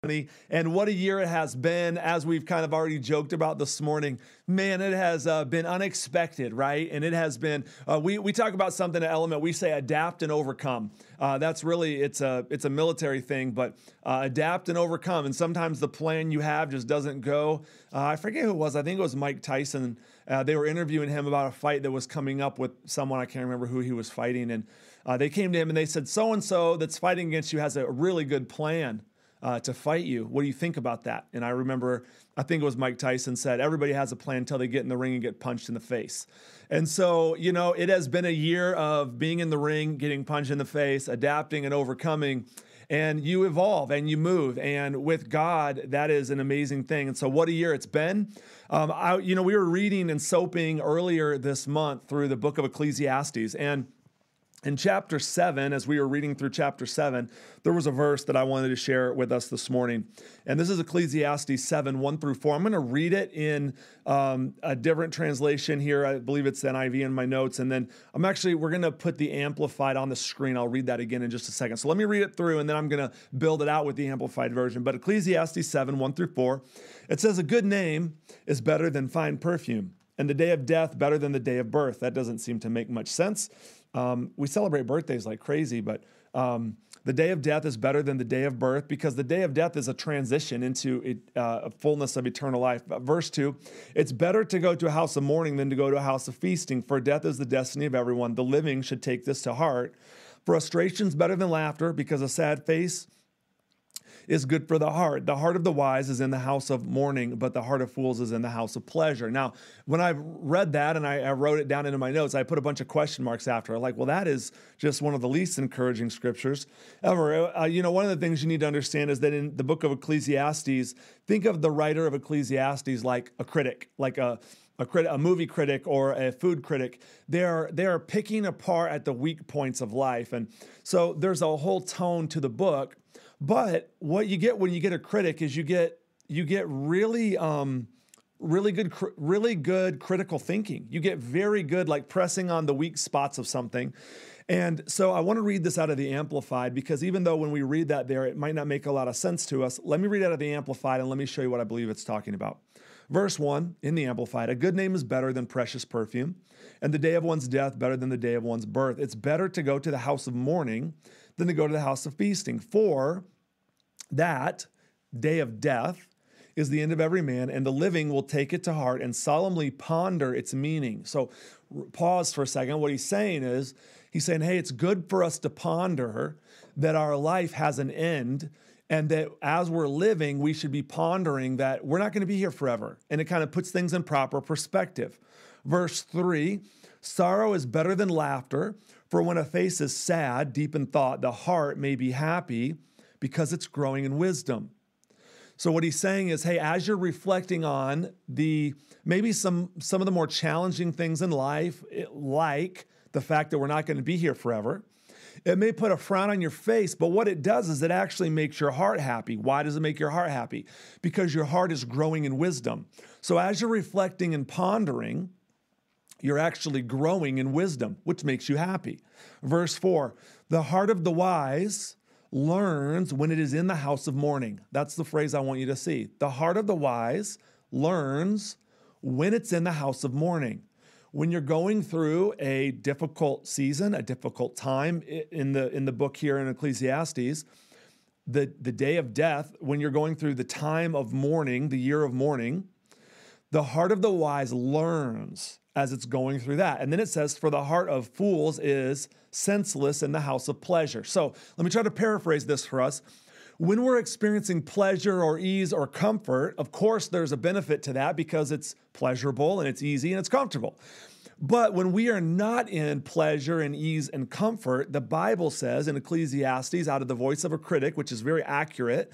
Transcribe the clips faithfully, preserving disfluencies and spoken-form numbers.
And what a year it has been, as we've kind of already joked about this morning. Man, it has uh, been unexpected, right? And it has been, uh, we, we talk about something at Element, we say adapt and overcome. Uh, that's really, it's a, it's a military thing, but uh, adapt and overcome. And sometimes the plan you have just doesn't go. Uh, I forget who it was. I think it was Mike Tyson. Uh, they were interviewing him about a fight that was coming up with someone. I can't remember who he was fighting. And uh, they came to him and they said, so-and-so that's fighting against you has a really good plan Uh, to fight you. What do you think about that? And I remember, I think it was Mike Tyson said, everybody has a plan until they get in the ring and get punched in the face. And so, you know, it has been a year of being in the ring, getting punched in the face, adapting and overcoming, and you evolve and you move. And with God, that is an amazing thing. And so what a year it's been. Um, I, you know, we were reading and soaping earlier this month through the book of Ecclesiastes, and in chapter seven, as we were reading through chapter seven, there was a verse that I wanted to share with us this morning. And this is Ecclesiastes seven, one through four. I'm going to read it in um, a different translation here. I believe it's the N I V in my notes. And then I'm actually, we're going to put the Amplified on the screen. I'll read that again in just a second. So let me read it through, and then I'm going to build it out with the Amplified version. But Ecclesiastes seven, one through four, it says, a good name is better than fine perfume, and the day of death better than the day of birth. That doesn't seem to make much sense. Um, we celebrate birthdays like crazy, but um, the day of death is better than the day of birth, because the day of death is a transition into it, uh, a fullness of eternal life. Verse two, it's better to go to a house of mourning than to go to a house of feasting, for death is the destiny of everyone. The living should take this to heart. Frustration's better than laughter, because a sad face is good for the heart. The heart of the wise is in the house of mourning, but the heart of fools is in the house of pleasure. Now, when I read that and I, I wrote it down into my notes, I put a bunch of question marks after. Like, well, that is just one of the least encouraging scriptures ever. Uh, you know, one of the things you need to understand is that in the book of Ecclesiastes, think of the writer of Ecclesiastes like a critic, like a A, crit- a movie critic or a food critic. They're, they're picking apart at the weak points of life. And so there's a whole tone to the book. But what you get when you get a critic is you get you get really um, really good really good critical thinking. You get very good, like pressing on the weak spots of something. And so I want to read this out of the Amplified, because even though when we read that there, it might not make a lot of sense to us. Let me read out of the Amplified, and let me show you what I believe it's talking about. Verse one in the Amplified, a good name is better than precious perfume, and the day of one's death better than the day of one's birth. It's better to go to the house of mourning than to go to the house of feasting. For that day of death is the end of every man, and the living will take it to heart and solemnly ponder its meaning. So pause for a second. What he's saying is, he's saying, hey, it's good for us to ponder that our life has an end, and that as we're living, we should be pondering that we're not going to be here forever. And it kind of puts things in proper perspective. Verse three, sorrow is better than laughter, for when a face is sad, deep in thought, the heart may be happy because it's growing in wisdom. So what he's saying is, hey, as you're reflecting on the maybe some, some of the more challenging things in life, like the fact that we're not going to be here forever, it may put a frown on your face, but what it does is it actually makes your heart happy. Why does it make your heart happy? Because your heart is growing in wisdom. So as you're reflecting and pondering, you're actually growing in wisdom, which makes you happy. Verse four, the heart of the wise learns when it is in the house of mourning. That's the phrase I want you to see. The heart of the wise learns when it's in the house of mourning. When you're going through a difficult season, a difficult time in the in the book here in Ecclesiastes, the, the day of death, when you're going through the time of mourning, the year of mourning, the heart of the wise learns as it's going through that. And then it says, for the heart of fools is senseless in the house of pleasure. So let me try to paraphrase this for us. When we're experiencing pleasure or ease or comfort, of course, there's a benefit to that because it's pleasurable and it's easy and it's comfortable. But when we are not in pleasure and ease and comfort, the Bible says in Ecclesiastes, out of the voice of a critic, which is very accurate,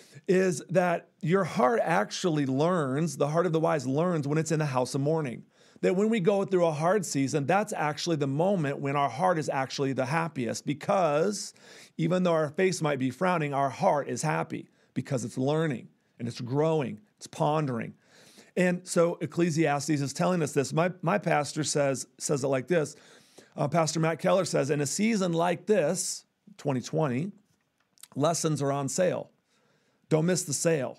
is that your heart actually learns, the heart of the wise learns when it's in the house of mourning. That when we go through a hard season, that's actually the moment when our heart is actually the happiest, because even though our face might be frowning, our heart is happy because it's learning and it's growing, it's pondering. And so Ecclesiastes is telling us this. My, my pastor says, says it like this. Uh, Pastor Matt Keller says, in a season like this, twenty twenty, lessons are on sale. Don't miss the sale.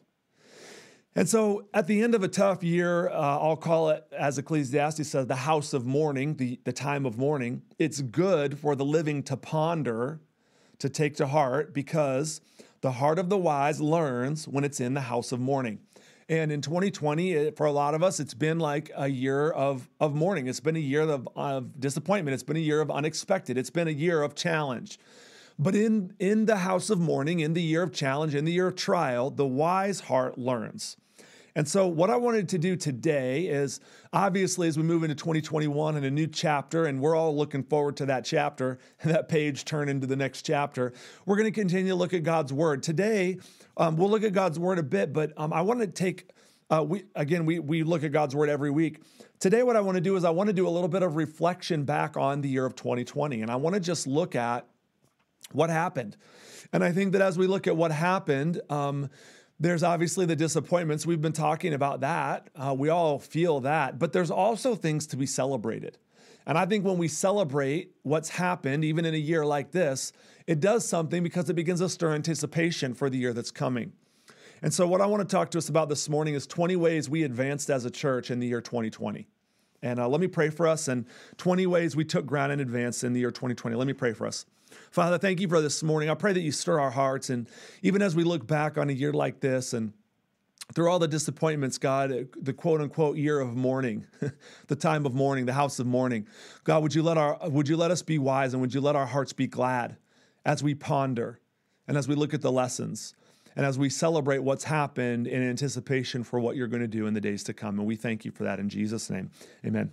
And so at the end of a tough year, uh, I'll call it, as Ecclesiastes says, the house of mourning, the, the time of mourning. It's good for the living to ponder, to take to heart, because the heart of the wise learns when it's in the house of mourning. And in twenty twenty, it, for a lot of us, it's been like a year of, of mourning. It's been a year of, of disappointment. It's been a year of unexpected. It's been a year of challenge. But in, in the house of mourning, in the year of challenge, in the year of trial, the wise heart learns. And so what I wanted to do today is, obviously, as we move into twenty twenty-one and a new chapter, and we're all looking forward to that chapter, and that page turn into the next chapter, we're going to continue to look at God's word. Today, um, we'll look at God's word a bit, but um, I want to take, uh, we again, we, we look at God's word every week. Today, what I want to do is I want to do a little bit of reflection back on the year of twenty twenty, and I want to just look at what happened. And I think that as we look at what happened, um, there's obviously the disappointments. We've been talking about that. Uh, we all feel that. But there's also things to be celebrated. And I think when we celebrate what's happened, even in a year like this, it does something because it begins to stir anticipation for the year that's coming. And so what I want to talk to us about this morning is twenty ways we advanced as a church in the year twenty twenty. And uh, let me pray for us, and twenty ways we took ground and advanced in the year twenty twenty. Let me pray for us. Father, thank you for this morning. I pray that you stir our hearts. And even as we look back on a year like this and through all the disappointments, God, the quote unquote year of mourning, the time of mourning, the house of mourning, God, would you let our, would you let us be wise, and would you let our hearts be glad as we ponder and as we look at the lessons and as we celebrate what's happened in anticipation for what you're going to do in the days to come. And we thank you for that in Jesus' name. Amen.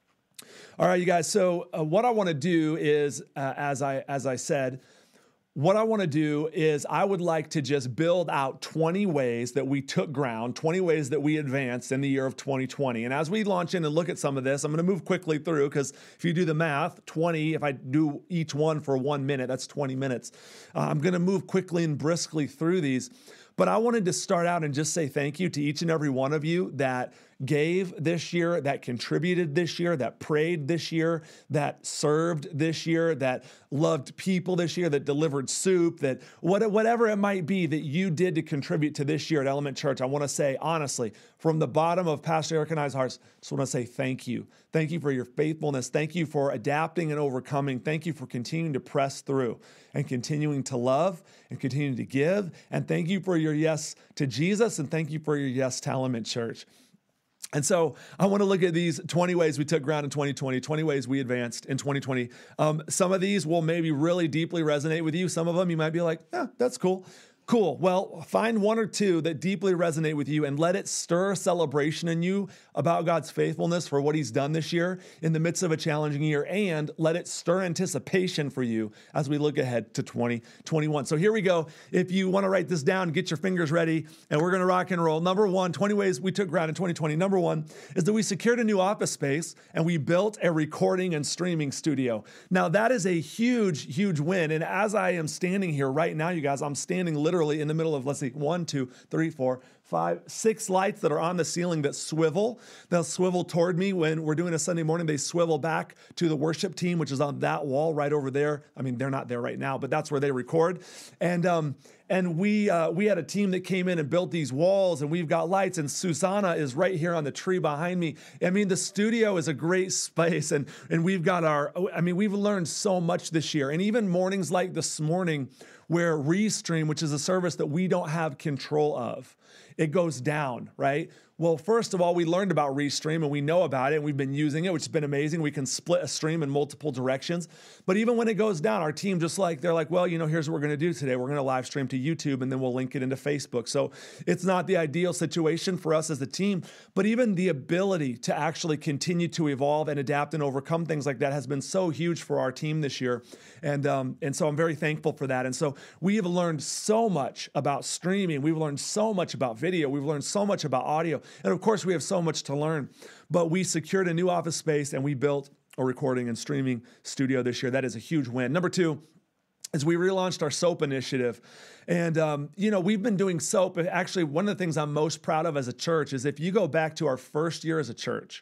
All right, you guys. So uh, what I want to do is, uh, as I as I said, what I want to do is I would like to just build out twenty ways that we took ground, twenty ways that we advanced in the year of twenty twenty. And as we launch in and look at some of this, I'm going to move quickly through, because if you do the math, twenty, if I do each one for one minute, that's twenty minutes. Uh, I'm going to move quickly and briskly through these. But I wanted to start out and just say thank you to each and every one of you that gave this year, that contributed this year, that prayed this year, that served this year, that loved people this year, that delivered soup, that whatever it might be that you did to contribute to this year at Element Church. I want to say, honestly, from the bottom of Pastor Eric and I's hearts, I just want to say thank you. Thank you for your faithfulness. Thank you for adapting and overcoming. Thank you for continuing to press through and continuing to love and continuing to give. And thank you for your yes to Jesus, and thank you for your yes to Element Church. And so I want to look at these twenty ways we took ground in twenty twenty, twenty ways we advanced in twenty twenty. Um, some of these will maybe really deeply resonate with you. Some of them you might be like, yeah, that's cool. Cool. Well, find one or two that deeply resonate with you and let it stir celebration in you about God's faithfulness for what he's done this year in the midst of a challenging year, and let it stir anticipation for you as we look ahead to twenty twenty-one. So here we go. If you want to write this down, get your fingers ready, and we're going to rock and roll. Number one, twenty ways we took ground in twenty twenty. Number one is that we secured a new office space and we built a recording and streaming studio. Now that is a huge, huge win. And as I am standing here right now, you guys, I'm standing literally in the middle of, let's see, one, two, three, four, five, six lights that are on the ceiling that swivel. They'll swivel toward me when we're doing a Sunday morning. They swivel back to the worship team, which is on that wall right over there. I mean, they're not there right now, but that's where they record. And um, and we uh, we had a team that came in and built these walls, and we've got lights. And Susanna is right here on the tree behind me. I mean, the studio is a great space, and and we've got our. I mean, we've learned so much this year, and even mornings like this morning, where Restream, which is a service that we don't have control of, it goes down, right? Well, first of all, we learned about Restream and we know about it and we've been using it, which has been amazing. We can split a stream in multiple directions. But even when it goes down, our team just like, they're like, well, you know, here's what we're going to do today. We're going to live stream to YouTube and then we'll link it into Facebook. So it's not the ideal situation for us as a team, but even the ability to actually continue to evolve and adapt and overcome things like that has been so huge for our team this year. And, um, and so I'm very thankful for that. And so we have learned so much about streaming. We've learned so much about video. We've learned so much about audio. And of course, we have so much to learn, but we secured a new office space and we built a recording and streaming studio this year. That is a huge win. Number two is we relaunched our SOAP initiative. And, um, you know, we've been doing SOAP. Actually, one of the things I'm most proud of as a church is if you go back to our first year as a church,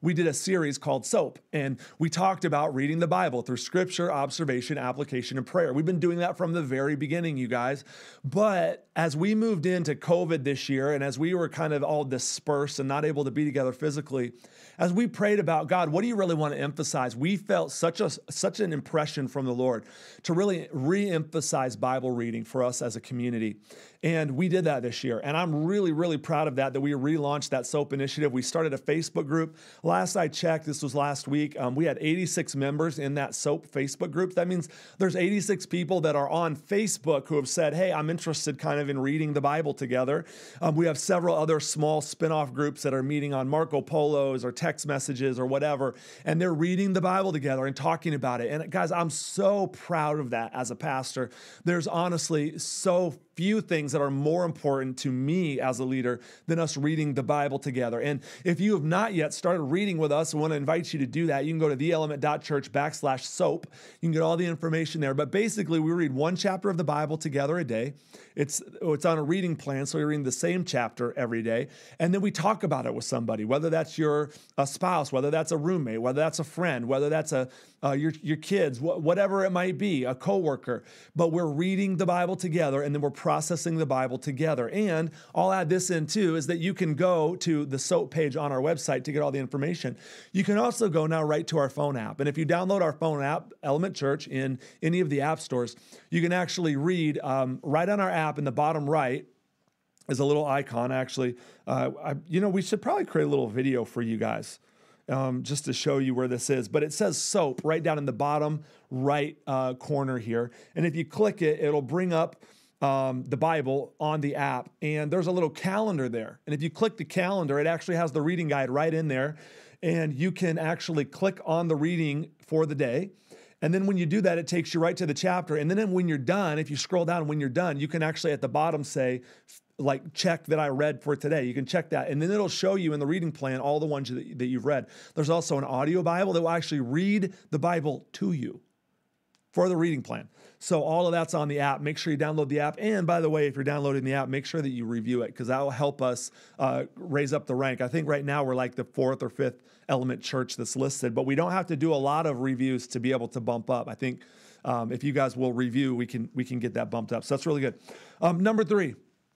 we did a series called SOAP, and we talked about reading the Bible through scripture, observation, application, and prayer. We've been doing that from the very beginning, you guys. But as we moved into COVID this year, and as we were kind of all dispersed and not able to be together physically, as we prayed about, God, what do you really want to emphasize? We felt such a such an impression from the Lord to really re-emphasize Bible reading for us as a community. And we did that this year. And I'm really, really proud of that, that we relaunched that SOAP initiative. We started a Facebook group. Last I checked, this was last week, um, we had eighty-six members in that SOAP Facebook group. That means there's eighty-six people that are on Facebook who have said, hey, I'm interested kind of in reading the Bible together. Um, we have several other small spin-off groups that are meeting on Marco Polos or text messages or whatever, and they're reading the Bible together and talking about it. And guys, I'm so proud of that as a pastor. There's honestly so few things that are more important to me as a leader than us reading the Bible together. And if you have not yet started reading with us, I want to invite you to do that. You can go to theelement.church backslash soap. You can get all the information there. But basically, we read one chapter of the Bible together a day. It's, it's on a reading plan, so we're reading the same chapter every day. And then we talk about it with somebody, whether that's your a spouse, whether that's a roommate, whether that's a friend, whether that's a uh, your, your kids, wh- whatever it might be, a coworker. But we're reading the Bible together, and then we're processing the Bible together. And I'll add this in too, is that you can go to the SOAP page on our website to get all the information. You can also go now right to our phone app. And if you download our phone app, Element Church, in any of the app stores, you can actually read um, right on our app in the bottom right is a little icon, actually. Uh, I, you know, we should probably create a little video for you guys um, just to show you where this is. But it says SOAP right down in the bottom right uh, corner here. And if you click it, it'll bring up Um, the Bible on the app, and there's a little calendar there. And if you click the calendar, it actually has the reading guide right in there, and you can actually click on the reading for the day. And then when you do that, it takes you right to the chapter. And then when you're done, if you scroll down, when you're done, you can actually at the bottom say, like, check that I read for today. You can check that. And then it'll show you in the reading plan all the ones that, that you've read. There's also an audio Bible that will actually read the Bible to you for the reading plan. So all of that's on the app. Make sure you download the app. And by the way, if you're downloading the app, make sure that you review it, because that will help us uh, raise up the rank. I think right now we're like the fourth or fifth Element Church that's listed, but we don't have to do a lot of reviews to be able to bump up. I think um, if you guys will review, we can we can get that bumped up. So that's really good. Um, number three.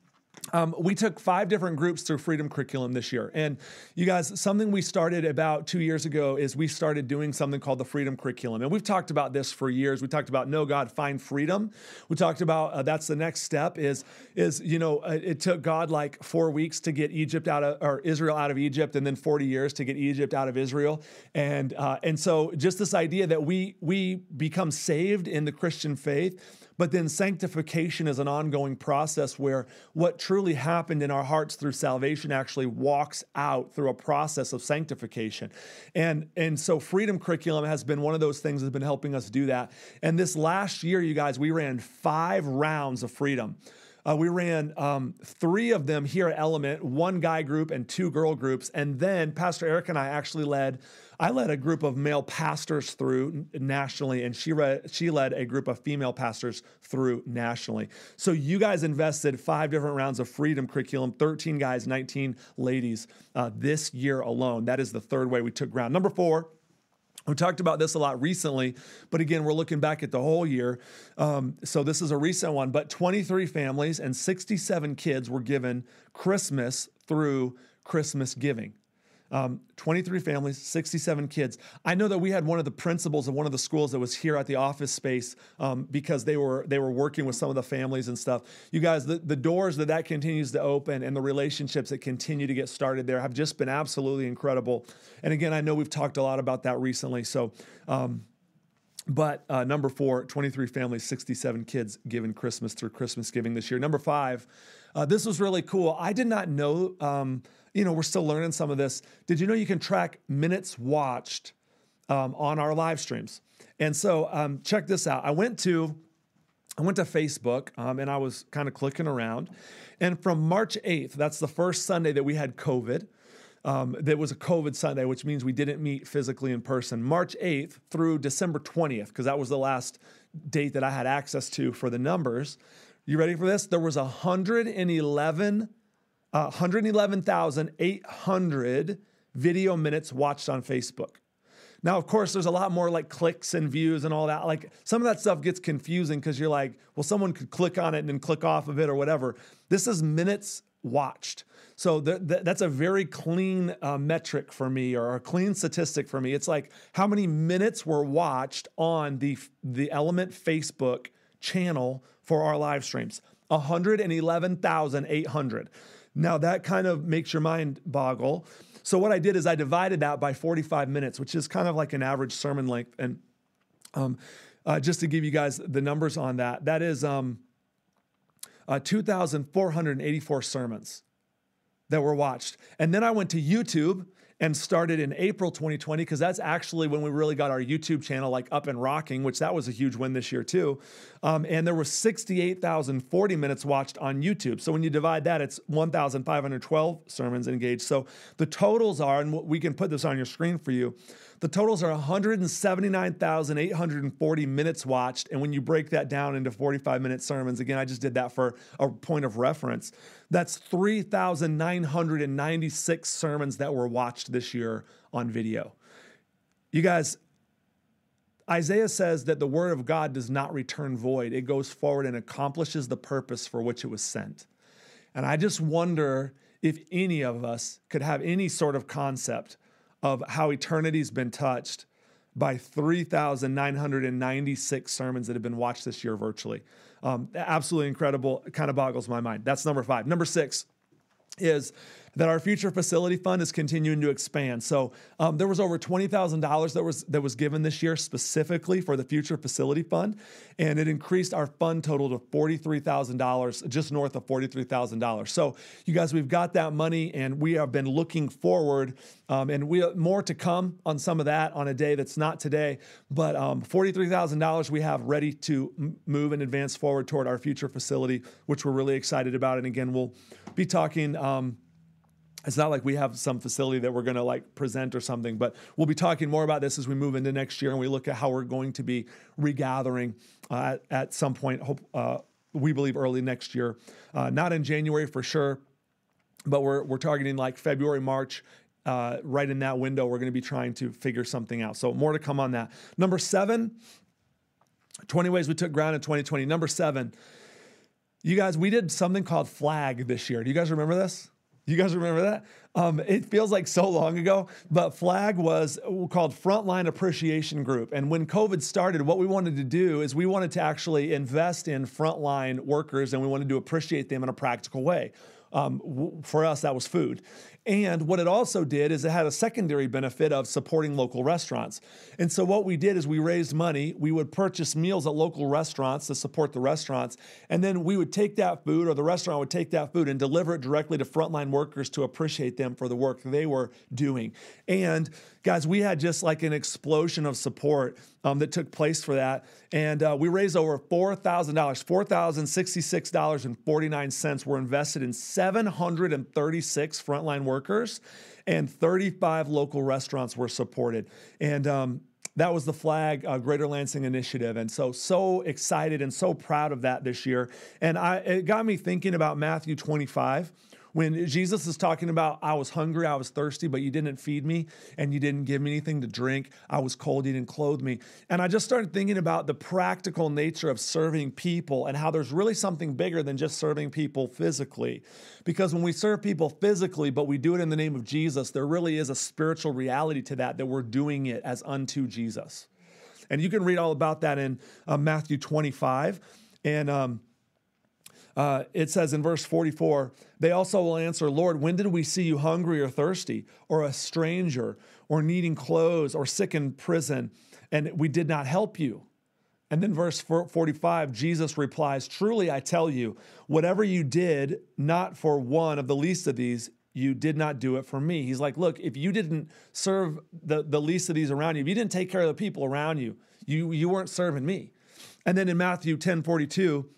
Um, we took five different groups through Freedom Curriculum this year. And you guys, something we started about two years ago is we started doing something called the Freedom Curriculum. And we've talked about this for years. We talked about know God, find freedom. We talked about uh, that's the next step is, is you know, uh, it took God like four weeks to get Egypt out of, or Israel out of Egypt, and then forty years to get Egypt out of Israel. And, uh, and so just this idea that we, we become saved in the Christian faith, but then sanctification is an ongoing process where what truly happened in our hearts through salvation actually walks out through a process of sanctification. And, and so Freedom Curriculum has been one of those things that's been helping us do that. And this last year, you guys, we ran five rounds of Freedom. Uh, we ran um, three of them here at Element, one guy group and two girl groups. And then Pastor Eric and I actually led, I led a group of male pastors through nationally, and she, read, she led a group of female pastors through nationally. So you guys invested five different rounds of Freedom Curriculum, thirteen guys, nineteen ladies uh, this year alone. That is the third way we took ground. Number four. We talked about this a lot recently, but again, we're looking back at the whole year. Um, so this is a recent one, but twenty-three families and sixty-seven kids were given Christmas through Christmas giving. Um, twenty-three families, sixty-seven kids. I know that we had one of the principals of one of the schools that was here at the office space um, because they were they were working with some of the families and stuff. You guys, the, the doors that that continues to open and the relationships that continue to get started there have just been absolutely incredible. And again, I know we've talked a lot about that recently. So, um, but uh, number four, twenty-three families, sixty-seven kids given Christmas through Christmas giving this year. Number five, uh, this was really cool. I did not know, um, you know, we're still learning some of this. Did you know you can track minutes watched um, on our live streams? And so um, check this out. I went to I went to Facebook um, and I was kind of clicking around. And from March eighth, that's the first Sunday that we had COVID. Um, that was a COVID Sunday, which means we didn't meet physically in person. March eighth through December twentieth, because that was the last date that I had access to for the numbers. You ready for this? There was one hundred eleven, uh, one hundred eleven thousand eight hundred video minutes watched on Facebook. Now, of course, there's a lot more like clicks and views and all that. Like some of that stuff gets confusing because you're like, well, someone could click on it and then click off of it or whatever. This is minutes watched. So th- th- that's a very clean uh, metric for me, or a clean statistic for me. It's like how many minutes were watched on the, the Element Facebook channel for our live streams. one hundred eleven thousand eight hundred. Now that kind of makes your mind boggle. So what I did is I divided that by forty-five minutes, which is kind of like an average sermon length. And um, uh, just to give you guys the numbers on that, that is um, uh, two thousand four hundred eighty-four sermons that were watched. And then I went to YouTube and started in April twenty twenty, because that's actually when we really got our YouTube channel like up and rocking, which that was a huge win this year too. Um, and there were sixty-eight thousand forty minutes watched on YouTube. So when you divide that, it's one thousand five hundred twelve sermons engaged. So the totals are, and we can put this on your screen for you, the totals are one hundred seventy-nine thousand eight hundred forty minutes watched. And when you break that down into forty-five minute sermons, again, I just did that for a point of reference. That's three thousand nine hundred ninety-six sermons that were watched this year on video. You guys, Isaiah says that the word of God does not return void. It goes forward and accomplishes the purpose for which it was sent. And I just wonder if any of us could have any sort of concept of how eternity's been touched by three thousand nine hundred ninety-six sermons that have been watched this year virtually. Um, absolutely incredible. It kind of boggles my mind. That's number five. Number six is that our future facility fund is continuing to expand. So um, there was over twenty thousand dollars that was that was given this year specifically for the future facility fund, and it increased our fund total to forty-three thousand dollars, just north of forty-three thousand dollars. So you guys, we've got that money, and we have been looking forward, um, and we more to come on some of that on a day that's not today, but um, forty-three thousand dollars we have ready to m- move and advance forward toward our future facility, which we're really excited about. And again, we'll be talking um, it's not like we have some facility that we're going to like present or something, but we'll be talking more about this as we move into next year and we look at how we're going to be regathering uh, at, at some point, hope, uh, we believe early next year. Uh, not in January for sure, but we're we're targeting like February, March, uh, right in that window. We're going to be trying to figure something out. So more to come on that. Number seven, twenty ways we took ground in twenty twenty. Number seven, you guys, we did something called Flag this year. Do you guys remember this? You guys remember that? Um, it feels like so long ago, but Flag was called Frontline Appreciation Group. And when COVID started, what we wanted to do is we wanted to actually invest in frontline workers, and we wanted to appreciate them in a practical way. Um, w- for us, that was food. And what it also did is it had a secondary benefit of supporting local restaurants. And so what we did is we raised money. We would purchase meals at local restaurants to support the restaurants. And then we would take that food, or the restaurant would take that food and deliver it directly to frontline workers to appreciate them for the work they were doing. And guys, we had just like an explosion of support um, that took place for that. And uh, we raised over four thousand dollars, four thousand sixty-six dollars and forty-nine cents were invested in seven hundred thirty-six frontline workers, and thirty-five local restaurants were supported. And um, that was the Flag uh, Greater Lansing Initiative. And so, so excited and so proud of that this year. And I, it got me thinking about Matthew twenty-five. When Jesus is talking about, I was hungry, I was thirsty, but you didn't feed me and you didn't give me anything to drink. I was cold, you didn't clothe me. And I just started thinking about the practical nature of serving people and how there's really something bigger than just serving people physically. Because when we serve people physically, but we do it in the name of Jesus, there really is a spiritual reality to that, that we're doing it as unto Jesus. And you can read all about that in uh, Matthew twenty-five. And um, Uh, it says in verse forty-four, they also will answer, Lord, when did we see you hungry or thirsty, or a stranger, or needing clothes, or sick in prison, and we did not help you? And then verse forty-five, Jesus replies, truly I tell you, whatever you did not for one of the least of these, you did not do it for me. He's like, look, if you didn't serve the, the least of these around you, if you didn't take care of the people around you, you, you weren't serving me. And then in Matthew ten forty-two,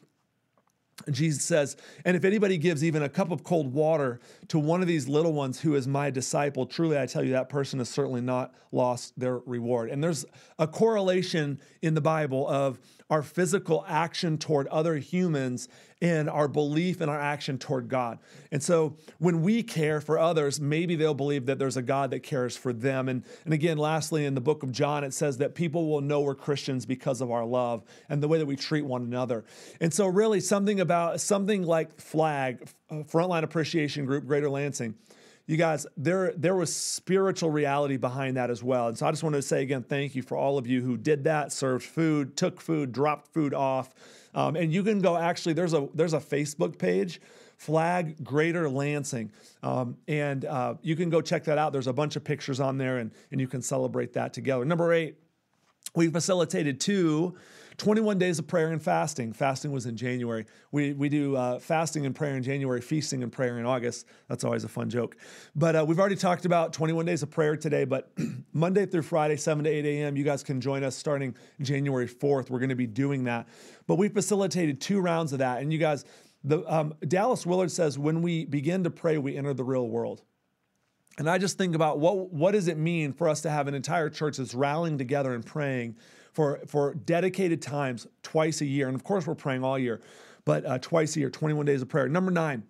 Jesus says, and if anybody gives even a cup of cold water to one of these little ones who is my disciple, truly I tell you that person has certainly not lost their reward. And there's a correlation in the Bible of our physical action toward other humans and our belief in our action toward God. And so when we care for others, maybe they'll believe that there's a God that cares for them. And, and again, lastly, in the book of John, it says that people will know we're Christians because of our love and the way that we treat one another. And so really something about something like Flag, Frontline Appreciation Group, Greater Lansing, you guys, there, there was spiritual reality behind that as well. And so I just wanted to say again, thank you for all of you who did that, served food, took food, dropped food off. Um, and you can go, actually, there's a there's a Facebook page, Flag Greater Lansing. Um, and uh, you can go check that out. There's a bunch of pictures on there, and, and you can celebrate that together. Number eight, we facilitated two twenty-one days of prayer and fasting. Fasting was in January. We we do uh, fasting and prayer in January, feasting and prayer in August. That's always a fun joke. But uh, we've already talked about twenty-one days of prayer today, but Monday through Friday, seven to eight a.m., you guys can join us starting January fourth. We're going to be doing that. But we facilitated two rounds of that. And you guys, the um, Dallas Willard says, when we begin to pray, we enter the real world. And I just think about what what does it mean for us to have an entire church that's rallying together and praying for, for dedicated times twice a year. And of course, we're praying all year, but uh, twice a year, twenty-one days of prayer. Number nine,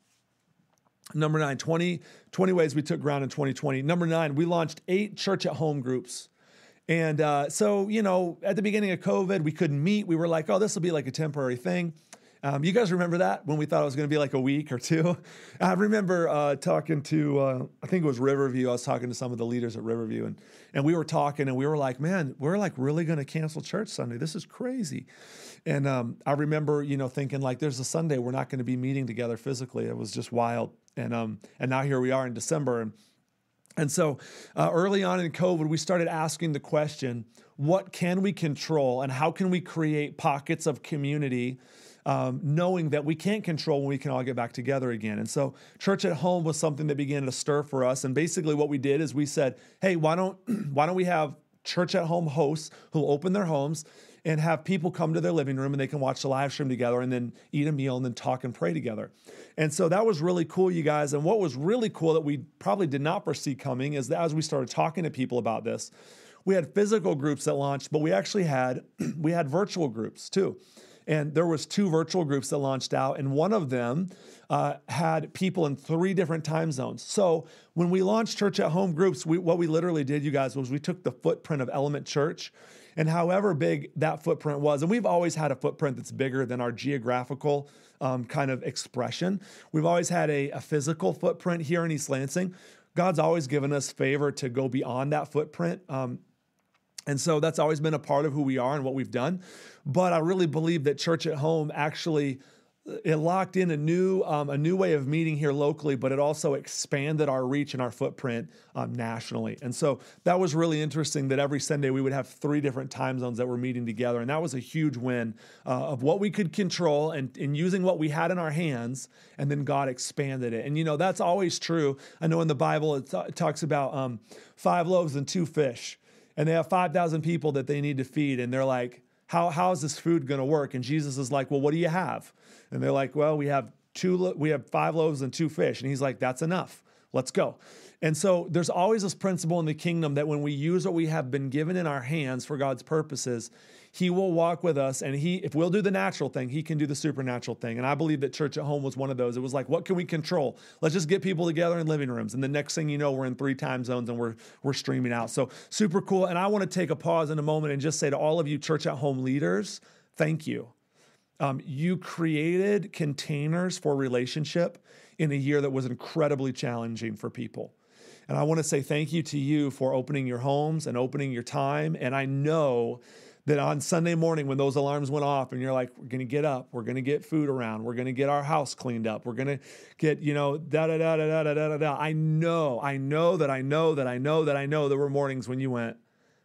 number nine, twenty, twenty ways we took ground in twenty twenty. Number nine, we launched eight church at home groups. And uh, so, you know, at the beginning of COVID, we couldn't meet. We were like, oh, this will be like a temporary thing. Um, you guys remember that when we thought it was going to be like a week or two? I remember uh, talking to, uh, I think it was Riverview. I was talking to some of the leaders at Riverview, and and we were talking, and we were like, man, we're like really going to cancel church Sunday. This is crazy. And um, I remember, you know, thinking like, there's a Sunday we're not going to be meeting together physically. It was just wild. And um, and now here we are in December, and and so uh, early on in COVID, we started asking the question, what can we control, and how can we create pockets of community? Um, knowing that we can't control when we can all get back together again. And so church at home was something that began to stir for us. And basically what we did is we said, hey, why don't why don't we have church at home hosts who open their homes and have people come to their living room and they can watch the live stream together and then eat a meal and then talk and pray together. And so that was really cool, you guys. And what was really cool that we probably did not foresee coming is that as we started talking to people about this, we had physical groups that launched, but we actually had we had virtual groups too. And there was two virtual groups that launched out, and one of them uh, had people in three different time zones. So when we launched Church at Home groups, we, what we literally did, you guys, was we took the footprint of Element Church, and however big that footprint was, and we've always had a footprint that's bigger than our geographical um, kind of expression. We've always had a, a physical footprint here in East Lansing. God's always given us favor to go beyond that footprint. Um, And so that's always been a part of who we are and what we've done. But I really believe that Church at Home actually, it locked in a new um, a new way of meeting here locally, but it also expanded our reach and our footprint um, nationally. And so that was really interesting that every Sunday we would have three different time zones that were meeting together. And that was a huge win uh, of what we could control and, and using what we had in our hands, and then God expanded it. And, you know, that's always true. I know in the Bible it, t- it talks about um, five loaves and two fish. And they have five thousand people that they need to feed. And they're like, how, how is this food going to work? And Jesus is like, well, what do you have? And they're like, well, we have two, lo- we have five loaves and two fish. And he's like, that's enough. Let's go. And so there's always this principle in the kingdom that when we use what we have been given in our hands for God's purposes, he will walk with us. And he, if we'll do the natural thing, he can do the supernatural thing. And I believe that Church at Home was one of those. It was like, what can we control? Let's just get people together in living rooms. And the next thing you know, we're in three time zones and we're, we're streaming out. So super cool. And I want to take a pause in a moment and just say to all of you Church at Home leaders, thank you. Um, you created containers for relationship in a year that was incredibly challenging for people. And I want to say thank you to you for opening your homes and opening your time. And I know that on Sunday morning when those alarms went off and you're like, we're going to get up, we're going to get food around, we're going to get our house cleaned up, we're going to get, you know, da da da da da da da da. I know, I know that I know that I know that I know there were mornings when you went,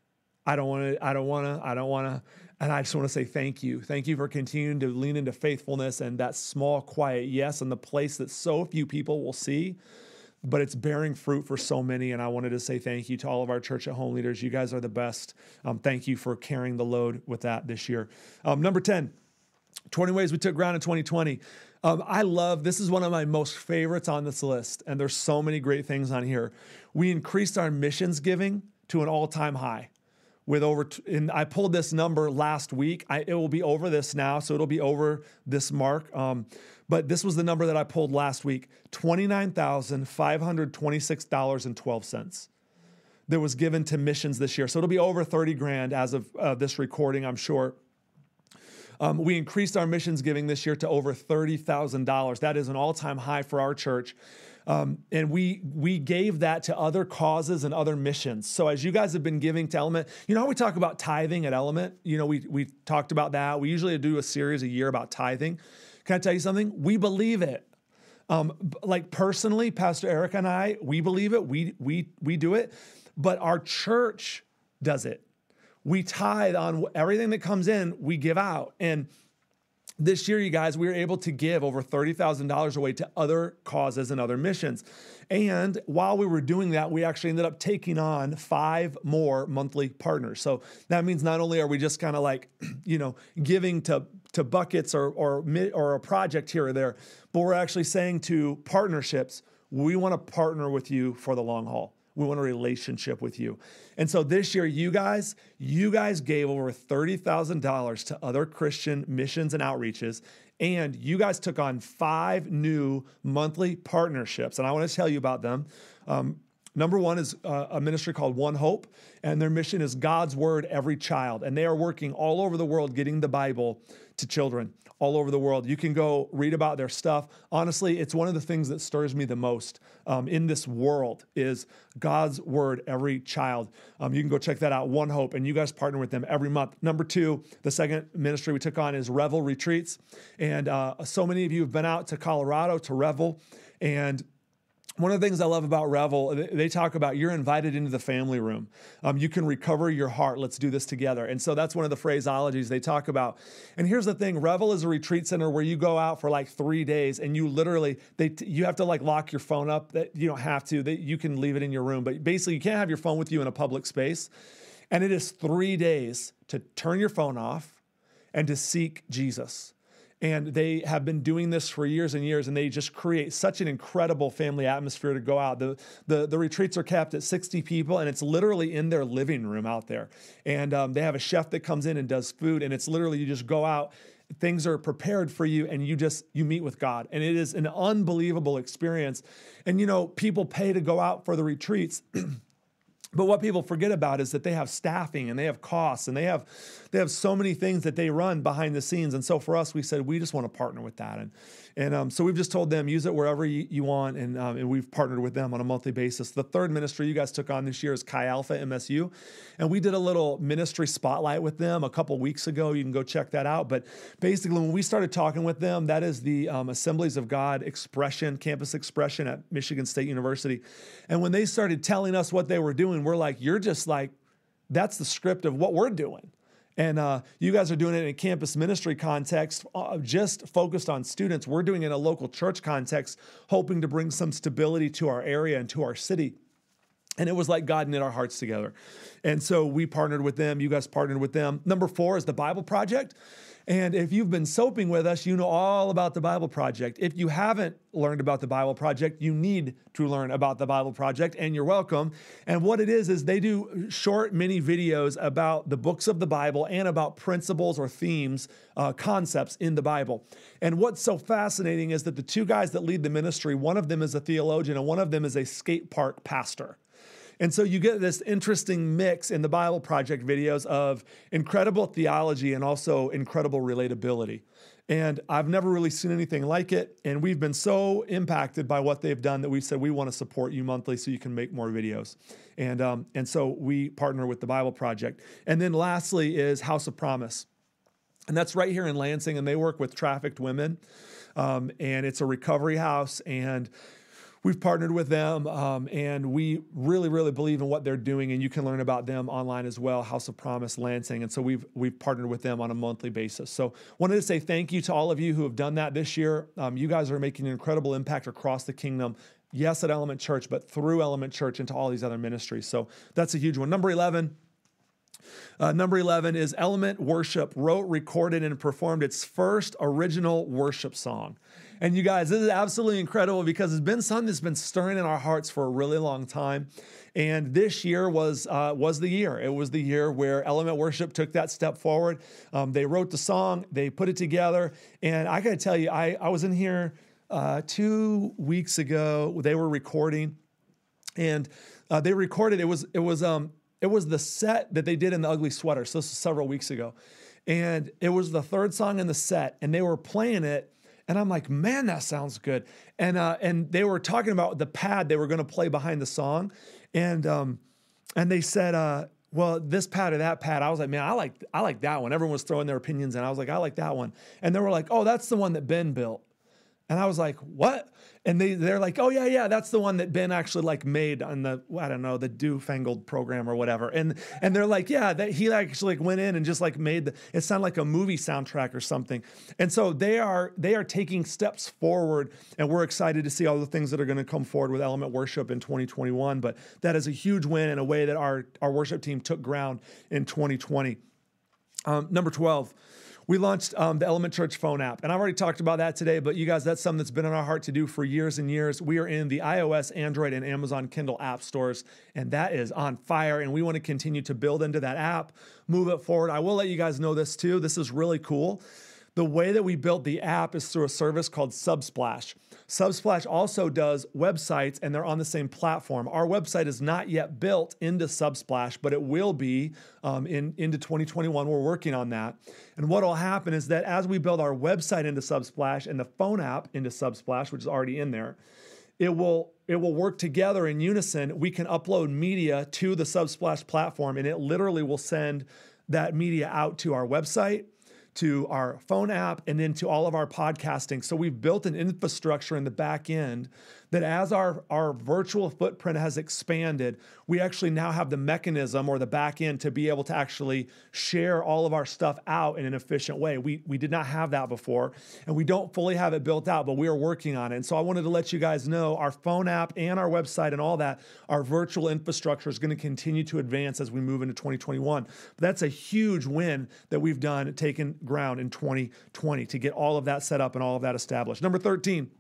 I don't want to, I don't want to, I don't want to. And I just want to say thank you. Thank you for continuing to lean into faithfulness and that small, quiet yes in the place that so few people will see, but it's bearing fruit for so many. And I wanted to say thank you to all of our Church at Home leaders. You guys are the best. Um, thank you for carrying the load with that this year. Um, number ten, twenty ways we took ground in twenty twenty. Um, I love, this is one of my most favorites on this list. And there's so many great things on here. We increased our missions giving to an all-time high. with over, t- and I pulled this number last week. I, it will be over this now, so it'll be over this mark. Um, but this was the number that I pulled last week, twenty-nine thousand five hundred twenty-six dollars and twelve cents. That was given to missions this year. So it'll be over thirty grand as of uh, this recording, I'm sure. Um, we increased our missions giving this year to over thirty thousand dollars. That is an all-time high for our church. Um, and we we gave that to other causes and other missions. So as you guys have been giving to Element, you know how we talk about tithing at Element? You know, we we talked about that. We usually do a series a year about tithing. Can I tell you something? We believe it. Um, like personally, Pastor Eric and I, we believe it. We we we do it. But our church does it. We tithe on everything that comes in, we give out. And this year, you guys, we were able to give over thirty thousand dollars away to other causes and other missions. And while we were doing that, we actually ended up taking on five more monthly partners. So that means not only are we just kind of like, you know, giving to, to buckets or, or, or a project here or there, but we're actually saying to partnerships, we want to partner with you for the long haul. We want a relationship with you. And so this year, you guys, you guys gave over thirty thousand dollars to other Christian missions and outreaches, and you guys took on five new monthly partnerships. And I want to tell you about them. Um, Number one is uh, a ministry called One Hope, and their mission is God's Word, every child. And they are working all over the world getting the Bible to children all over the world. You can go read about their stuff. Honestly, it's one of the things that stirs me the most um, in this world is God's Word, every child. Um, you can go check that out, One Hope, and you guys partner with them every month. Number two, the second ministry we took on is Revel Retreats. And uh, so many of you have been out to Colorado to Revel, and one of the things I love about Revel, they talk about you're invited into the family room. Um, you can recover your heart. Let's do this together. And so that's one of the phraseologies they talk about. And here's the thing, Revel is a retreat center where you go out for like three days and you literally, they you have to like lock your phone up. That you don't have to, that you can leave it in your room. But basically you can't have your phone with you in a public space. And it is three days to turn your phone off and to seek Jesus. And they have been doing this for years and years, and they just create such an incredible family atmosphere to go out. The, the, the retreats are capped at sixty people, and it's literally in their living room out there. And um, they have a chef that comes in and does food, and it's literally you just go out, things are prepared for you, and you just, you meet with God. And it is an unbelievable experience. And, you know, people pay to go out for the retreats. But what people forget about is that they have staffing and they have costs and they have they have so many things that they run behind the scenes. And so for us, we said, we just want to partner with that. And and um, so we've just told them, use it wherever you, you want. And, um, and we've partnered with them on a monthly basis. The third ministry you guys took on this year is Chi Alpha M S U. And we did a little ministry spotlight with them a couple weeks ago. You can go check that out. But basically, when we started talking with them, that is the um, Assemblies of God expression, campus expression at Michigan State University. And when they started telling us what they were doing, we're like, you're just like, that's the script of what we're doing. And uh, you guys are doing it in a campus ministry context, uh, just focused on students. We're doing it in a local church context, hoping to bring some stability to our area and to our city. And it was like God knit our hearts together. And so we partnered with them. You guys partnered with them. Number four is the Bible Project. And if you've been soaping with us, you know all about the Bible Project. If you haven't learned about the Bible Project, you need to learn about the Bible Project, and you're welcome. And what it is, is they do short mini videos about the books of the Bible and about principles or themes, uh, concepts in the Bible. And what's so fascinating is that the two guys that lead the ministry, one of them is a theologian and one of them is a skate park pastor. And so you get this interesting mix in the Bible Project videos of incredible theology and also incredible relatability. And I've never really seen anything like it. And we've been so impacted by what they've done that we said we want to support you monthly so you can make more videos. And, um, and so we partner with the Bible Project. And then lastly is House of Promise. And that's right here in Lansing. And they work with trafficked women. Um, and it's a recovery house. And we've partnered with them, um, and we really, really believe in what they're doing, and you can learn about them online as well, House of Promise Lansing, and so we've we've partnered with them on a monthly basis. So wanted to say thank you to all of you who have done that this year. Um, you guys are making an incredible impact across the kingdom, yes, at Element Church, but through Element Church into all these other ministries. So that's a huge one. Number eleven. Uh, number eleven is Element Worship wrote, recorded, and performed its first original worship song. And you guys, this is absolutely incredible because it's been something that's been stirring in our hearts for a really long time. And this year was uh, was the year. It was the year where Element Worship took that step forward. Um, they wrote the song, they put it together. And I got to tell you, I, I was in here uh, two weeks ago. They were recording, and uh, they recorded. It was it was um it was the set that they did in the Ugly Sweater. So this was several weeks ago, and it was the third song in the set, and they were playing it. And I'm like, man, that sounds good. And uh, and they were talking about the pad they were going to play behind the song, and um, and they said, uh, well, this pad or that pad. I was like, man, I like I like that one. Everyone was throwing their opinions in. I was like, I like that one. And they were like, oh, that's the one that Ben built. And I was like, what? And they, they're like, oh, yeah, yeah, that's the one that Ben actually like made on the, I don't know, the Dewfangled program or whatever. And and they're like, yeah, that he actually like went in and just like made the, it sounded like a movie soundtrack or something. And so they are they are taking steps forward, and we're excited to see all the things that are going to come forward with Element Worship in twenty twenty-one. But that is a huge win in a way that our, our worship team took ground in twenty twenty. Um, number twelve. We launched um, the Element Church phone app, and I've already talked about that today, but you guys, that's something that's been on our heart to do for years and years. We are in the iOS, Android, and Amazon Kindle app stores, and that is on fire, and we want to continue to build into that app, move it forward. I will let you guys know this too. This is really cool. The way that we built the app is through a service called Subsplash. Subsplash also does websites, and they're on the same platform. Our website is not yet built into Subsplash, but it will be um, in, into twenty twenty-one. We're working on that. And what will happen is that as we build our website into Subsplash and the phone app into Subsplash, which is already in there, it will it will work together in unison. We can upload media to the Subsplash platform, and it literally will send that media out to our website, to our phone app, and then to all of our podcasting. So we've built an infrastructure in the back end that as our, our virtual footprint has expanded, we actually now have the mechanism or the back end to be able to actually share all of our stuff out in an efficient way. We, we did not have that before, and we don't fully have it built out, but we are working on it. And so I wanted to let you guys know our phone app and our website and all that, our virtual infrastructure is going to continue to advance as we move into twenty twenty-one. But that's a huge win that we've done, taken ground in twenty twenty to get all of that set up and all of that established. Number thirteen.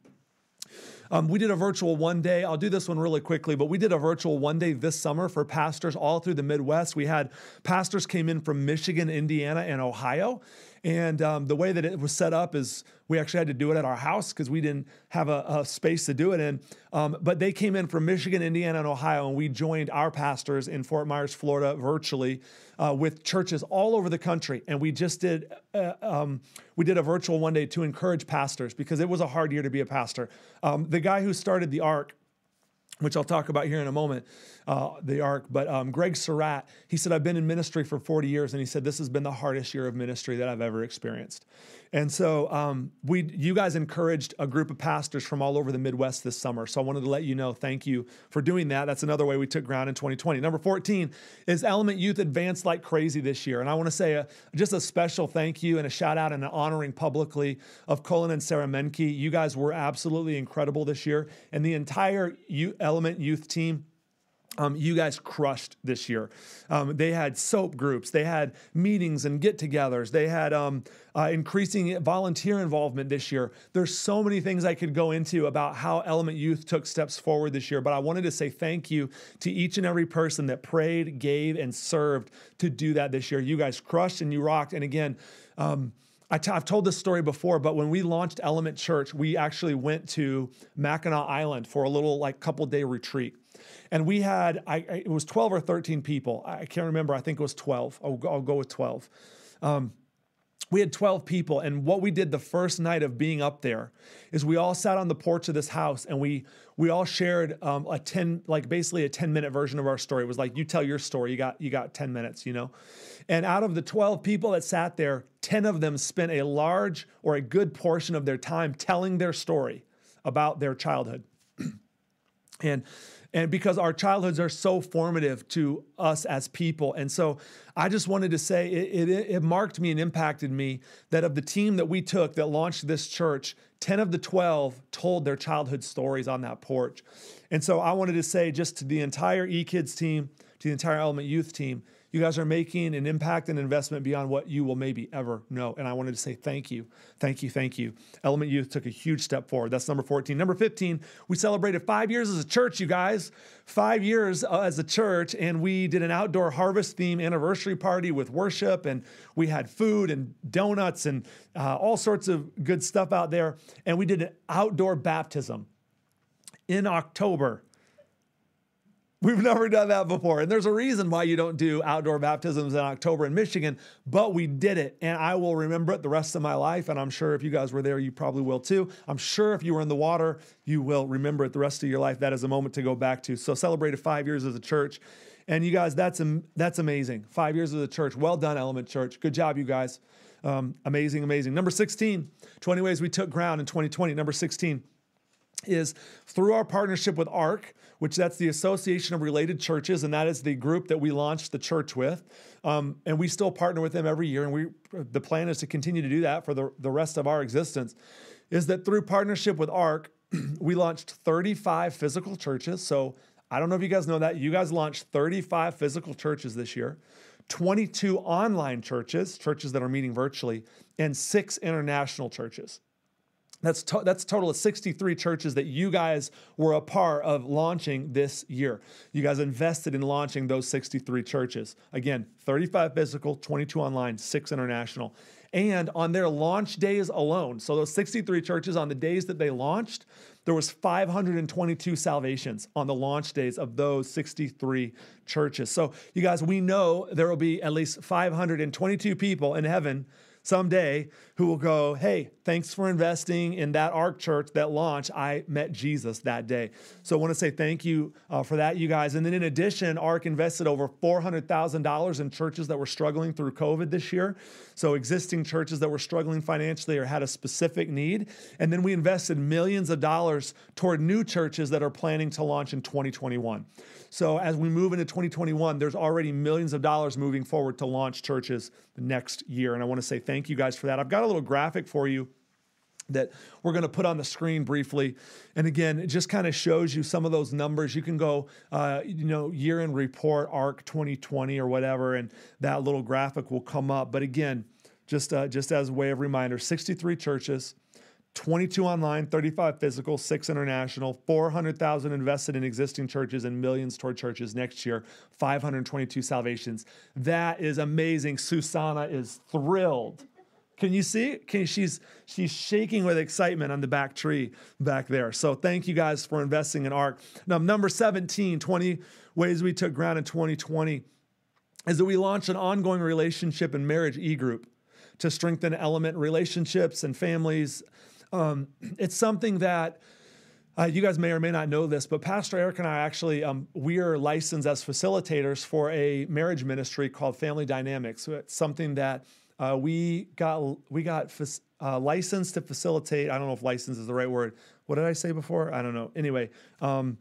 Um, we did a virtual one day. I'll do this one really quickly, but we did a virtual one day this summer for pastors all through the Midwest. We had pastors came in from Michigan, Indiana, and Ohio. And um, the way that it was set up is we actually had to do it at our house because we didn't have a, a space to do it in. Um, but they came in from Michigan, Indiana, and Ohio, and we joined our pastors in Fort Myers, Florida, virtually uh, with churches all over the country. And we just did uh, um, we did a virtual one day to encourage pastors because it was a hard year to be a pastor. Um, the guy who started the Ark, which I'll talk about here in a moment, uh, the Ark. But um, Greg Surratt, he said, I've been in ministry for forty years, and he said, this has been the hardest year of ministry that I've ever experienced. And so um, we, you guys encouraged a group of pastors from all over the Midwest this summer. So I wanted to let you know, thank you for doing that. That's another way we took ground in twenty twenty. Number fourteen is Element Youth advanced like crazy this year. And I want to say a, just a special thank you and a shout out and an honoring publicly of Colin and Sarah Menke. You guys were absolutely incredible this year. And the entire U- Element Youth team, Um, you guys crushed this year. Um, they had soap groups. They had meetings and get-togethers. They had um, uh, increasing volunteer involvement this year. There's so many things I could go into about how Element Youth took steps forward this year, but I wanted to say thank you to each and every person that prayed, gave, and served to do that this year. You guys crushed and you rocked. And again, um, I t- I've told this story before, but when we launched Element Church, we actually went to Mackinac Island for a little like couple day retreat. And we had, I, it was twelve or thirteen people. I can't remember. I think it was twelve. I'll go, I'll go with twelve. Um, we had twelve people. And what we did the first night of being up there is we all sat on the porch of this house and we we all shared um, a ten, like basically a ten minute version of our story. It was like, you tell your story. You got, you got ten minutes, you know? And out of the twelve people that sat there, ten of them spent a large or a good portion of their time telling their story about their childhood. and And because our childhoods are so formative to us as people. And so I just wanted to say it, it, it marked me and impacted me that of the team that we took that launched this church, ten of the twelve told their childhood stories on that porch. And so I wanted to say just to the entire eKids team, to the entire Element Youth team, you guys are making an impact and investment beyond what you will maybe ever know. And I wanted to say thank you, thank you, thank you. Element Youth took a huge step forward. That's number fourteen. Number fifteen, we celebrated five years as a church, you guys. Five years uh, as a church, and we did an outdoor harvest theme anniversary party with worship, and we had food and donuts and uh, all sorts of good stuff out there. And we did an outdoor baptism in October. We've never done that before. And there's a reason why you don't do outdoor baptisms in October in Michigan, but we did it. And I will remember it the rest of my life. And I'm sure if you guys were there, you probably will too. I'm sure if you were in the water, you will remember it the rest of your life. That is a moment to go back to. So celebrated five years as a church. And you guys, that's, that's amazing. Five years as a church. Well done, Element Church. Good job, you guys. Um, amazing, amazing. Number sixteen, twenty ways we took ground in twenty twenty. Number sixteen is through our partnership with ARC, which that's the Association of Related Churches, and that is the group that we launched the church with. Um, and we still partner with them every year, and we the plan is to continue to do that for the, the rest of our existence, is that through partnership with ARC, we launched thirty-five physical churches. So I don't know if you guys know that. You guys launched thirty-five physical churches this year, twenty-two online churches, churches that are meeting virtually, and six international churches. That's to, that's a total of sixty-three churches that you guys were a part of launching this year. You guys invested in launching those sixty-three churches. Again, thirty-five physical, twenty-two online, six international. And on their launch days alone, so those sixty-three churches, on the days that they launched, there was five hundred twenty-two salvations on the launch days of those sixty-three churches. So you guys, we know there will be at least five hundred twenty-two people in heaven someday who will go, hey, thanks for investing in that ARC church that launched. I met Jesus that day. So I want to say thank you uh, for that, you guys. And then in addition, ARC invested over four hundred thousand dollars in churches that were struggling through COVID this year. So existing churches that were struggling financially or had a specific need. And then we invested millions of dollars toward new churches that are planning to launch in twenty twenty-one. So as we move into twenty twenty-one, there's already millions of dollars moving forward to launch churches next year. And I want to say thank you guys for that. I've got a little graphic for you that we're going to put on the screen briefly. And again, it just kind of shows you some of those numbers. You can go, uh, you know, year-end report, ARC twenty twenty or whatever, and that little graphic will come up. But again, just, uh, just as a way of reminder, sixty-three churches, twenty-two online, thirty-five physical, six international, four hundred thousand invested in existing churches, and millions toward churches next year, five hundred twenty-two salvations. That is amazing. Susanna is thrilled. Can you see? Can, she's, she's shaking with excitement on the back tree back there. So thank you guys for investing in ARC. Now, number seventeen, twenty ways we took ground in twenty twenty, is that we launched an ongoing relationship and marriage e-group to strengthen Element relationships and families. Um, it's something that uh, you guys may or may not know this, but Pastor Eric and I actually, um, we are licensed as facilitators for a marriage ministry called Family Dynamics. So it's something that uh, we got we got uh, licensed to facilitate. I don't know if license is the right word. What did I say before? I don't know. Anyway, um,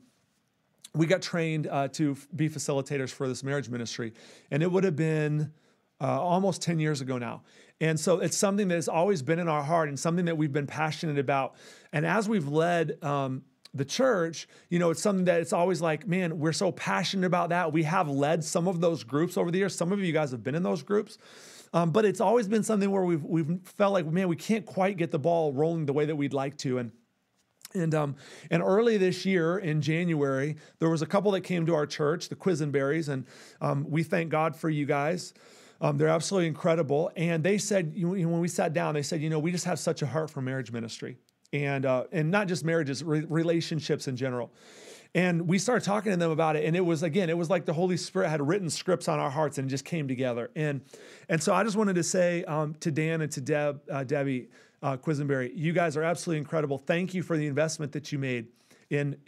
we got trained uh, to be facilitators for this marriage ministry, and it would have been uh, almost ten years ago now. And so it's something that has always been in our heart and something that we've been passionate about. And as we've led um, the church, you know, it's something that it's always like, man, we're so passionate about that. We have led some of those groups over the years. Some of you guys have been in those groups. Um, but it's always been something where we've we've felt like, man, we can't quite get the ball rolling the way that we'd like to. And And um, and early this year in January, there was a couple that came to our church, the Quisenberries, and um, we thank God for you guys. Um, they're absolutely incredible. And they said, you know, when we sat down, they said, you know, we just have such a heart for marriage ministry, and uh, and not just marriages, re- relationships in general. And we started talking to them about it, and it was, again, it was like the Holy Spirit had written scripts on our hearts, and it just came together. And and so I just wanted to say um, to Dan and to Deb, uh, Debbie uh, Quisenberry, you guys are absolutely incredible. Thank you for the investment that you made in in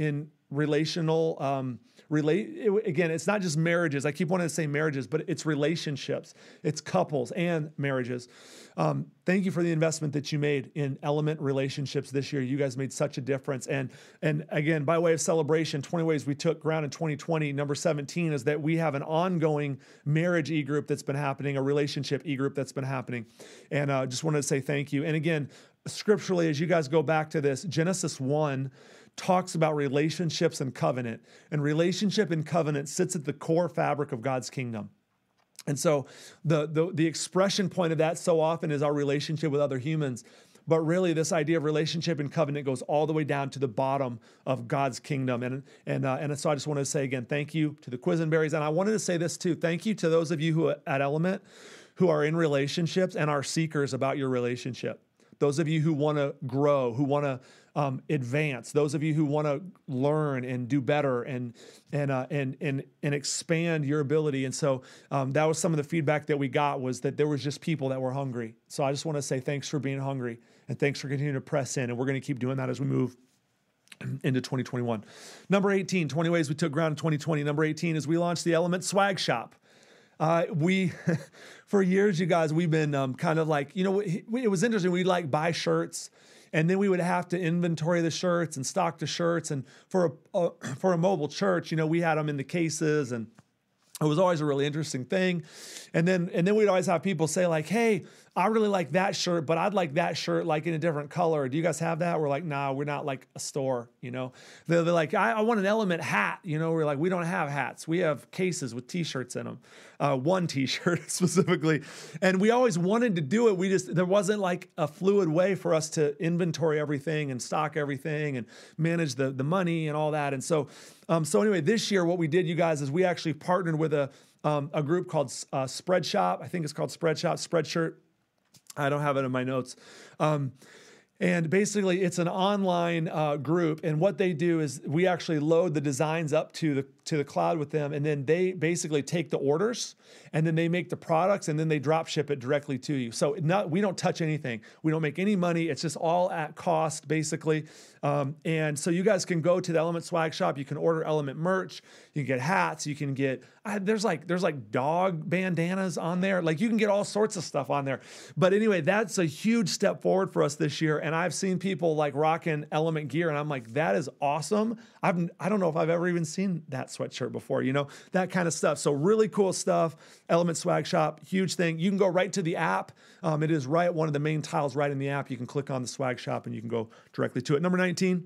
relational, um, relate. It, again, it's not just marriages. I keep wanting to say marriages, but it's relationships. It's couples and marriages. Um, thank you for the investment that you made in Element relationships this year. You guys made such a difference. And and again, by way of celebration, twenty ways we took ground in twenty twenty, number seventeen is that we have an ongoing marriage e-group that's been happening, a relationship e-group that's been happening. And I uh, just wanted to say thank you. And again, scripturally, as you guys go back to this, Genesis one talks about relationships and covenant. And relationship and covenant sits at the core fabric of God's kingdom. And so the, the, the expression point of that so often is our relationship with other humans. But really, this idea of relationship and covenant goes all the way down to the bottom of God's kingdom. And, and, uh, and so I just wanted to say again, thank you to the Quisenberries. And I wanted to say this too. Thank you to those of you who at Element who are in relationships and are seekers about your relationship. Those of you who want to grow, who want to um, advance, those of you who want to learn and do better and and uh, and and and expand your ability. And so um, that was some of the feedback that we got, was that there was just people that were hungry. So I just want to say thanks for being hungry, and thanks for continuing to press in. And we're going to keep doing that as we move into twenty twenty-one. Number eighteen, twenty ways we took ground in twenty twenty. Number eighteen is we launched the Element Swag Shop. Uh, we, for years, you guys, we've been um, kind of like, you know, it, it was interesting. We'd like buy shirts, and then we would have to inventory the shirts and stock the shirts. And for a, a for a mobile church, you know, we had them in the cases, and it was always a really interesting thing. And then and then we'd always have people say like, hey, I really like that shirt, but I'd like that shirt like in a different color. Do you guys have that? We're like, nah, we're not like a store, you know. They're, they're like, I, I want an Element hat, you know. We're like, we don't have hats. We have cases with T-shirts in them, uh, one T-shirt specifically. And we always wanted to do it. We just, there wasn't like a fluid way for us to inventory everything and stock everything and manage the, the money and all that. And so, um, so anyway, this year what we did, you guys, is we actually partnered with a um, a group called uh, Spreadshop. I think it's called Spreadshop, Spreadshirt. I don't have it in my notes. Um, and basically, it's an online uh, group. And what they do is we actually load the designs up to the to the cloud with them. And then they basically take the orders, and then they make the products, and then they drop ship it directly to you. So not, we don't touch anything. We don't make any money. It's just all at cost, basically. Um, and so you guys can go to the Element Swag Shop. You can order Element merch. You can get hats. You can get, uh, there's like there's like dog bandanas on there. Like you can get all sorts of stuff on there. But anyway, that's a huge step forward for us this year. And I've seen people like rocking Element gear, and I'm like, that is awesome. I've, I don't know if I've ever even seen that sweatshirt before, you know, that kind of stuff. So really cool stuff. Element Swag Shop, huge thing. You can go right to the app. Um, it is right, one of the main tiles right in the app. You can click on the Swag Shop and you can go directly to it. Number nineteen.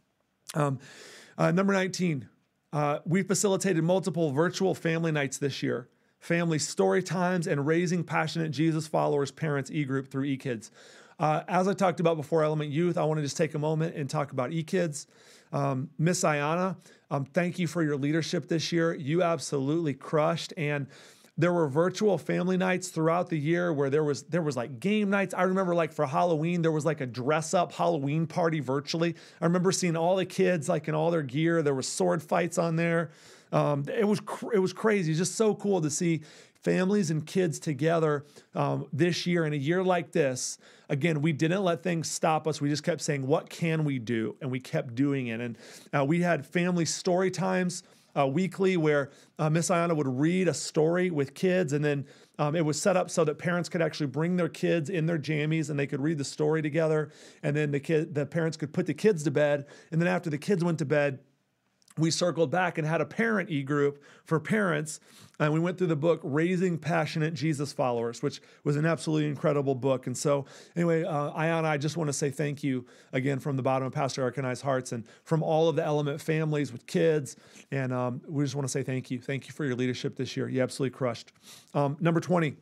Um, uh, number nineteen. Uh, we facilitated multiple virtual family nights this year. Family story times and raising passionate Jesus followers, parents, e-group through eKids. Uh, as I talked about before, Element Youth, I want to just take a moment and talk about eKids. Um, Miss Ayana, um, thank you for your leadership this year. You absolutely crushed. And there were virtual family nights throughout the year where there was there was like game nights. I remember like for Halloween, there was like a dress up Halloween party virtually. I remember seeing all the kids like in all their gear. There was sword fights on there. Um, it was cr- it was crazy. It's just so cool to see families and kids together um, this year. In a year like this, again, we didn't let things stop us. We just kept saying, what can we do? And we kept doing it. And uh, we had family story times uh, weekly where uh, Miss Ayana would read a story with kids, and then um, it was set up so that parents could actually bring their kids in their jammies and they could read the story together. And then the kid, the parents could put the kids to bed. And then after the kids went to bed, we circled back and had a parent e-group for parents, and we went through the book Raising Passionate Jesus Followers, which was an absolutely incredible book. And so anyway, uh, Ayana, I just want to say thank you again from the bottom of Pastor Eric and I's hearts and from all of the Element families with kids. And um, we just want to say thank you. Thank you for your leadership this year. You absolutely crushed. Um, number twenty.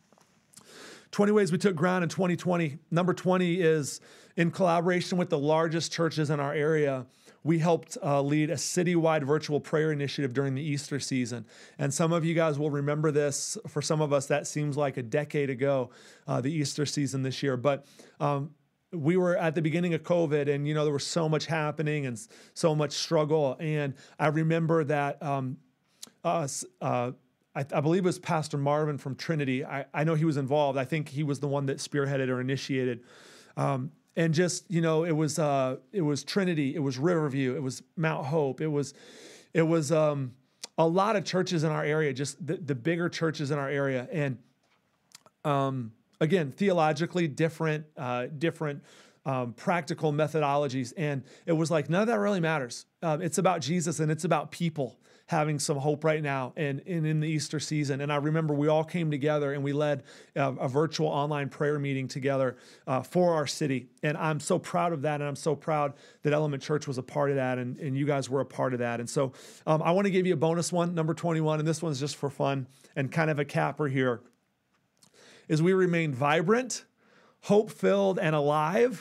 twenty ways we took ground in twenty twenty. Number twenty is in collaboration with the largest churches in our area. We helped uh, lead a citywide virtual prayer initiative during the Easter season. And some of you guys will remember this. For some of us, that seems like a decade ago, uh, the Easter season this year. But um, we were at the beginning of COVID, and, you know, there was so much happening and so much struggle. And I remember that um, uh, uh, I, I believe it was Pastor Marvin from Trinity. I, I know he was involved. I think he was the one that spearheaded or initiated. Um, and just, you know, it was uh, it was Trinity, it was Riverview, it was Mount Hope, it was it was um, a lot of churches in our area, just the, the bigger churches in our area, and um, again, theologically different, uh, different um, practical methodologies, and it was like none of that really matters. Uh, it's about Jesus, and it's about people having some hope right now and, and in the Easter season. And I remember we all came together and we led a, a virtual online prayer meeting together uh, for our city. And I'm so proud of that. And I'm so proud that Element Church was a part of that, and, and you guys were a part of that. And so um, I want to give you a bonus one, number twenty-one, and this one's just for fun and kind of a capper here, is we remain vibrant, hope-filled, and alive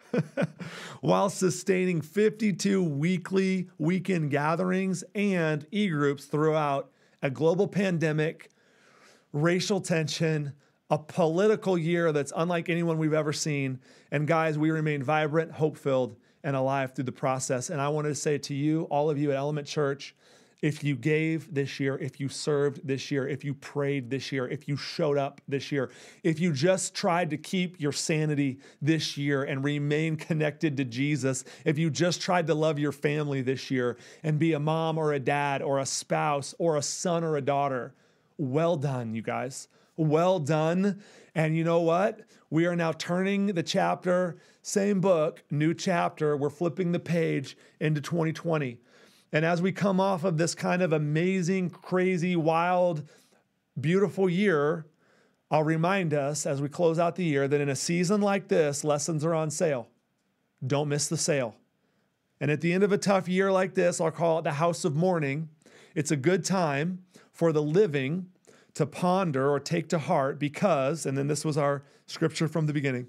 while sustaining fifty-two weekly weekend gatherings and e-groups throughout a global pandemic, racial tension, a political year that's unlike anyone we've ever seen. And guys, we remain vibrant, hope-filled, and alive through the process. And I wanted to say to you, all of you at Element Church, if you gave this year, if you served this year, if you prayed this year, if you showed up this year, if you just tried to keep your sanity this year and remain connected to Jesus, if you just tried to love your family this year and be a mom or a dad or a spouse or a son or a daughter, well done, you guys. Well done. And you know what? We are now turning the chapter, same book, new chapter. We're flipping the page into twenty twenty. And as we come off of this kind of amazing, crazy, wild, beautiful year, I'll remind us as we close out the year that in a season like this, lessons are on sale. Don't miss the sale. And at the end of a tough year like this, I'll call it the house of mourning. It's a good time for the living to ponder or take to heart because, and then this was our scripture from the beginning,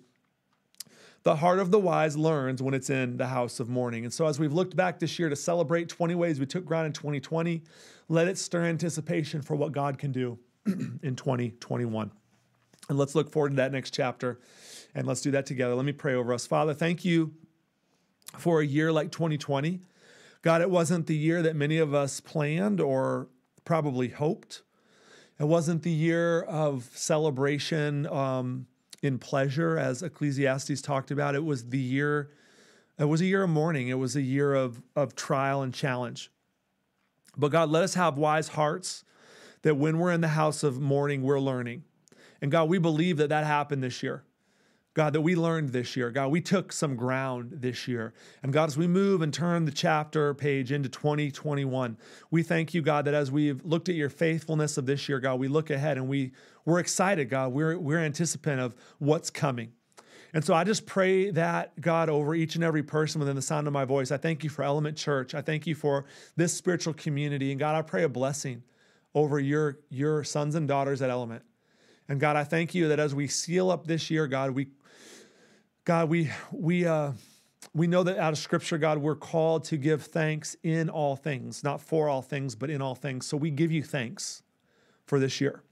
the heart of the wise learns when it's in the house of mourning. And so as we've looked back this year to celebrate twenty ways we took ground in twenty twenty, let it stir anticipation for what God can do in twenty twenty-one. And let's look forward to that next chapter, and let's do that together. Let me pray over us. Father, thank you for a year like twenty twenty. God, it wasn't the year that many of us planned or probably hoped. It wasn't the year of celebration, um, in pleasure, as Ecclesiastes talked about. It was the year, it was a year of mourning. It was a year of, of trial and challenge. But God, let us have wise hearts that when we're in the house of mourning, we're learning. And God, we believe that that happened this year. God, that we learned this year. God, we took some ground this year. And God, as we move and turn the chapter page into twenty twenty-one, we thank you, God, that as we've looked at your faithfulness of this year, God, we look ahead and we, we're excited, God. We're, we're anticipant of what's coming. And so I just pray that, God, over each and every person within the sound of my voice. I thank you for Element Church. I thank you for this spiritual community. And God, I pray a blessing over your, your sons and daughters at Element. And God, I thank you that as we seal up this year, God, we God, we we uh, we know that out of Scripture, God, we're called to give thanks in all things, not for all things, but in all things. So we give you thanks for this year.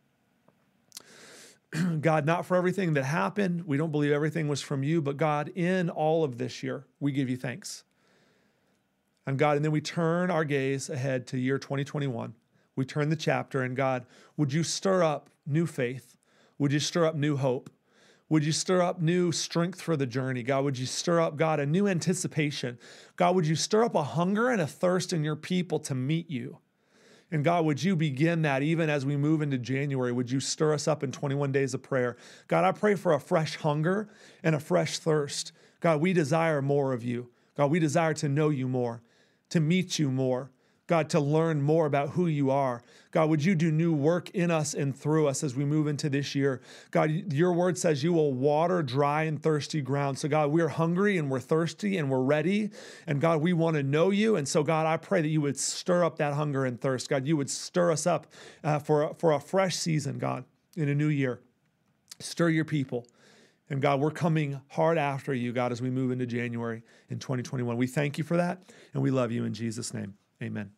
God, not for everything that happened. We don't believe everything was from you, but God, in all of this year, we give you thanks. And God, and then we turn our gaze ahead to year twenty twenty-one. We turn the chapter, and God, would you stir up new faith? Would you stir up new hope? Would you stir up new strength for the journey? God, would you stir up, God, a new anticipation? God, would you stir up a hunger and a thirst in your people to meet you? And God, would you begin that even as we move into January? Would you stir us up in twenty-one days of prayer? God, I pray for a fresh hunger and a fresh thirst. God, we desire more of you. God, we desire to know you more, to meet you more. God, to learn more about who you are. God, would you do new work in us and through us as we move into this year? God, your word says you will water dry and thirsty ground. So God, we're hungry and we're thirsty and we're ready. And God, we want to know you. And so God, I pray that you would stir up that hunger and thirst. God, you would stir us up uh, for, for a fresh season, God, in a new year. Stir your people. And God, we're coming hard after you, God, as we move into January in twenty twenty-one. We thank you for that, and we love you in Jesus' name. Amen.